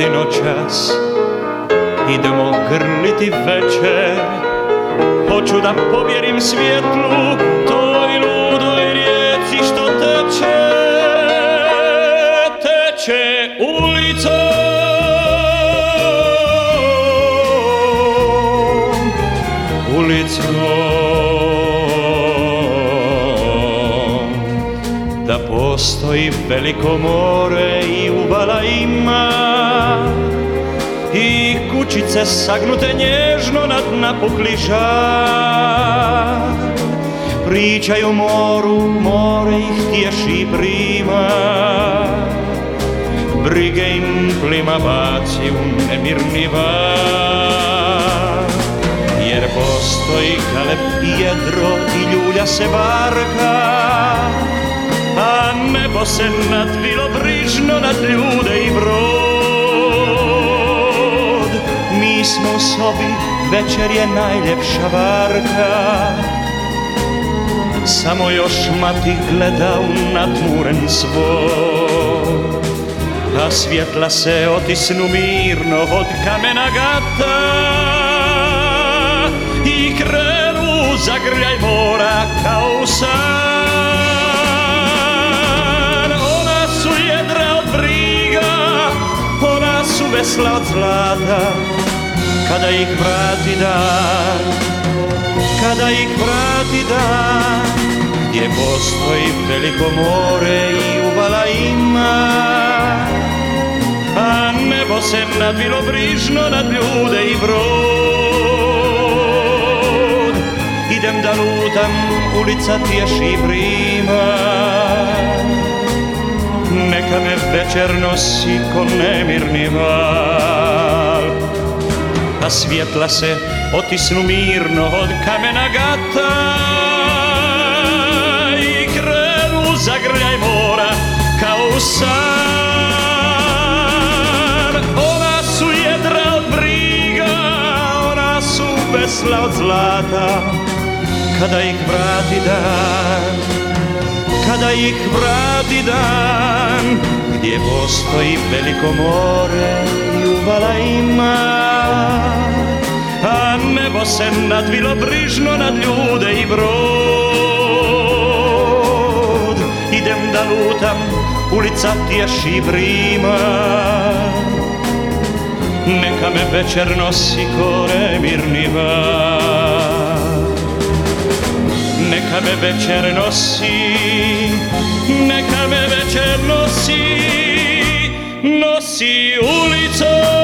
dogodi noćas, idemo grliti večer. Hoću da povjerim svjetlu toj ludoj rijeci što teče, teče ulicom, ulicom. Da postoji veliko more i uvala ima, i kućice sagnute nježno na napukli žar. Pričaju moru, more ih tješi i prima, brige im plima baci u nemirni val. Jer postoji Galeb i jedro i ljulja se barka, a nebo se nadvilo brižno nad ljude i brod. Mi smo u sobi, večer je najljepša varka, samo još mati gleda u natmuren svod. A svjetla se otisnu mirno od kamena gata i krenu zagrljaj mora kao san. Ona su jedra od briga, ona su vesla od zlata, kada ih vrati dan, kada ih vrati dan. Gdje postoji veliko more i uvala ima, a nebo se nadvilo brižno nad ljude i brod. Idem da lutam, ulica tješi i prima, neka me večer nosi ko nemirni val. A svjetla se otisnu mirno od kamena gata i krenu zagrljaj mora kao san. Ona su jedra od briga, ona su vesla od zlata, kada ih vrati dan, kada ih vrati dan. Gdje postoji veliko more i uvala ima, a nebo se nadvilo brižno nad ljude i brod. Idem da lutam, ulica tješi prima, neka me večer nosi ko nemirni val. Neka me večer nosi, neka me večer nosi, nosi ulicom.